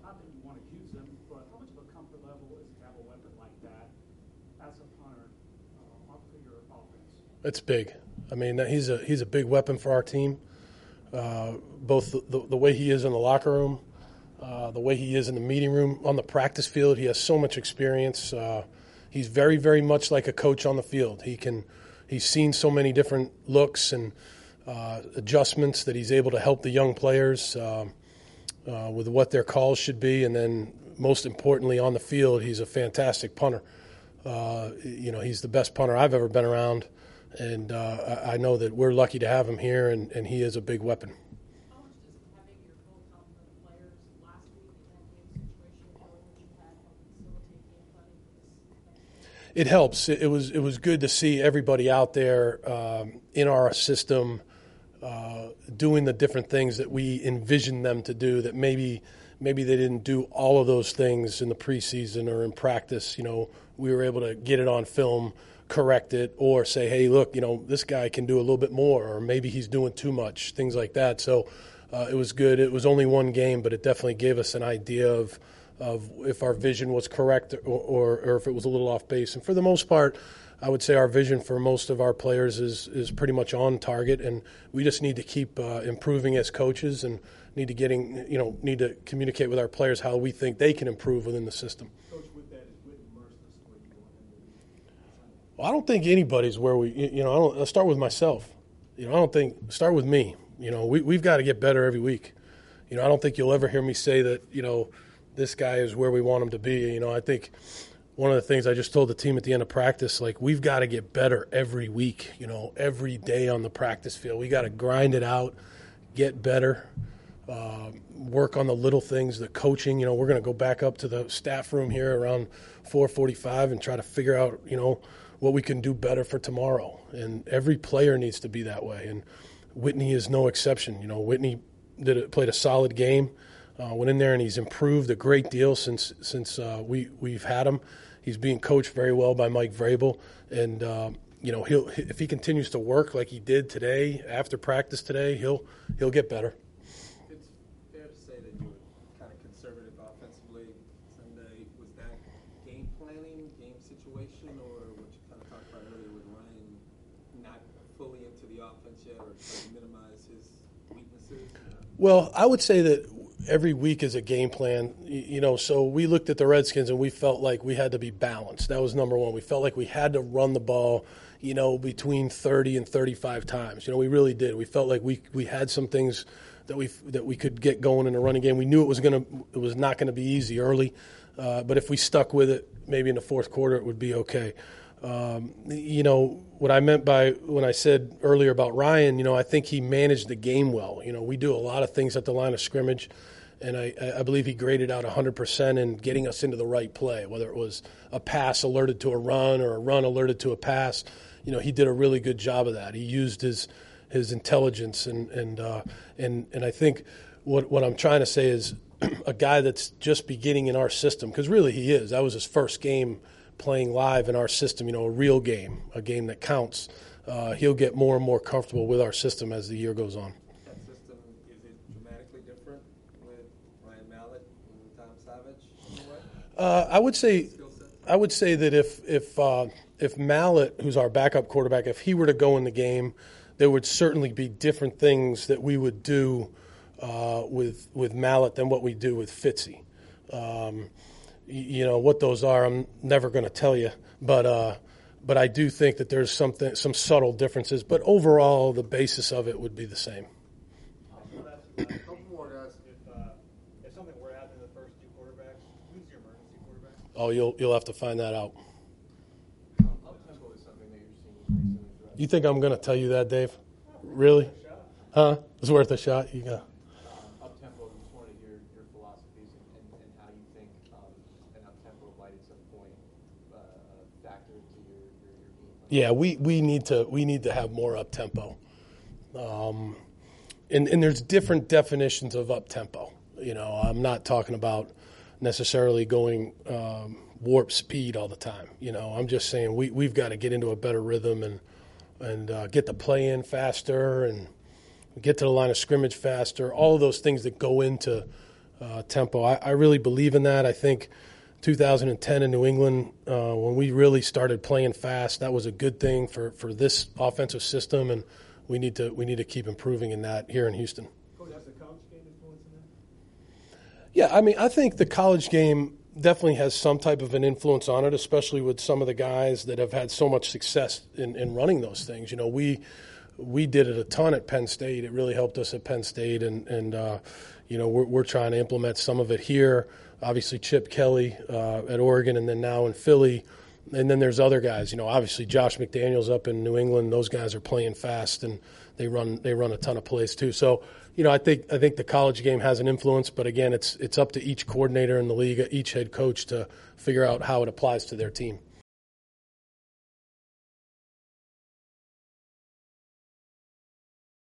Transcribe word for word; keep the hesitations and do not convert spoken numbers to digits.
not that you want to use them, but how much of a comfort level is to have a weapon like that as a punter uh, for your offense? It's big. I mean, he's a he's a big weapon for our team. Uh, both the, the, the way he is in the locker room, uh, the way he is in the meeting room, on the practice field. He has so much experience. Uh, he's very, very much like a coach on the field. He can, he's seen so many different looks and uh, adjustments that he's able to help the young players um, uh, with what their calls should be. And then most importantly, on the field, he's a fantastic punter. Uh, you know, he's the best punter I've ever been around. And uh, I know that we're lucky to have him here, and, and he is a big weapon. How much does having your full complement of players last week in that game situation, knowing what you had, help facilitate game planning for this? It helps. It, it was it was good to see everybody out there um, in our system uh, doing the different things that we envisioned them to do. That maybe maybe they didn't do all of those things in the preseason or in practice. You know, we were able to get it on film, correct it, or say, hey, look, you know, this guy can do a little bit more, or maybe he's doing too much, things like that. So uh, it was good. It was only one game, but it definitely gave us an idea of of if our vision was correct or, or, or if it was a little off base. And for the most part, I would say our vision for most of our players is is pretty much on target, and we just need to keep uh, improving as coaches and need to getting, you know, need to communicate with our players how we think they can improve within the system. Well, I don't think anybody's where we, you know, I don't, I'll start with myself. You know, I don't think, start with me. You know, we, we've got to get better every week. You know, I don't think you'll ever hear me say that, you know, this guy is where we want him to be. You know, I think one of the things I just told the team at the end of practice, like, we've got to get better every week, you know, every day on the practice field. We got to grind it out, get better, uh, work on the little things, the coaching. You know, we're going to go back up to the staff room here around four forty-five and try to figure out, you know, what we can do better for tomorrow. And every player needs to be that way. And Whitney is no exception. You know, Whitney did a, played a solid game, uh, went in there, and he's improved a great deal since since uh, we, we've had him. He's being coached very well by Mike Vrabel. And, uh, you know, he'll if he continues to work like he did today, after practice today, he'll he'll get better. It's fair to say that you were kind of conservative offensively Sunday. Was that game planning, game situation, or what you kind of talked about earlier with Ryan not fully into the offense yet, or trying to minimize his weaknesses? Well, I would say that every week is a game plan. You know, so we looked at the Redskins and we felt like we had to be balanced. That was number one. We felt like we had to run the ball, you know, between thirty and thirty-five times. You know, we really did. We felt like we we had some things that we that we could get going in a running game. We knew it was gonna it was not going to be easy early, uh, but if we stuck with it, maybe in the fourth quarter it would be okay. Um, you know, what I meant by when I said earlier about Ryan, you know, I think he managed the game well. You know, we do a lot of things at the line of scrimmage, and I, I believe he graded out one hundred percent in getting us into the right play, whether it was a pass alerted to a run or a run alerted to a pass. You know, he did a really good job of that. He used his his intelligence, and and uh, and and I think what what I'm trying to say is a guy that's just beginning in our system, because really he is. That was his first game playing live in our system, you know, a real game, a game that counts. Uh, he'll get more and more comfortable with our system as the year goes on. That system, is it dramatically different with Ryan Mallett and Tom Savage in a way? Uh, I would say, I would say that if if uh, if Mallett, who's our backup quarterback, if he were to go in the game, there would certainly be different things that we would do uh, with with Mallett than what we do with Fitzy. Um, You know what those are, I'm never going to tell you, but uh, but I do think that there's something, some subtle differences. But overall, the basis of it would be the same. A couple more guys. If uh, if something were to happen to the first two quarterbacks, who's your emergency quarterback? Oh, you'll you'll have to find that out. Up tempo is something that you're seeing recently. You think I'm going to tell you that, Dave? Really? Huh? It's worth a shot. You got. Up tempo. Just wanted to hear your philosophies and, and, and how you think um, an up tempo might at some point uh, factor into your your, your game. Yeah, we, we need to we need to have more up tempo, um, and and there's different definitions of up tempo. You know, I'm not talking about necessarily going um, warp speed all the time. You know, I'm just saying we we've got to get into a better rhythm and and uh, get the play in faster and get to the line of scrimmage faster. All of those things that go into uh, tempo. I, I really believe in that. I think two thousand ten in New England, uh, when we really started playing fast, that was a good thing for, for this offensive system, and we need to we need to keep improving in that here in Houston. Coach, has the college game influencing that? Yeah, I mean, I think the college game definitely has some type of an influence on it, especially with some of the guys that have had so much success in, in running those things. You know, we we did it a ton at Penn State. It really helped us at Penn State, and and uh, you know we're we're trying to implement some of it here. Obviously, Chip Kelly uh, at Oregon, and then now in Philly, and then there's other guys. You know, obviously Josh McDaniels up in New England. Those guys are playing fast, and they run they run a ton of plays too. So, you know, I think I think the college game has an influence, but again, it's it's up to each coordinator in the league, each head coach to figure out how it applies to their team.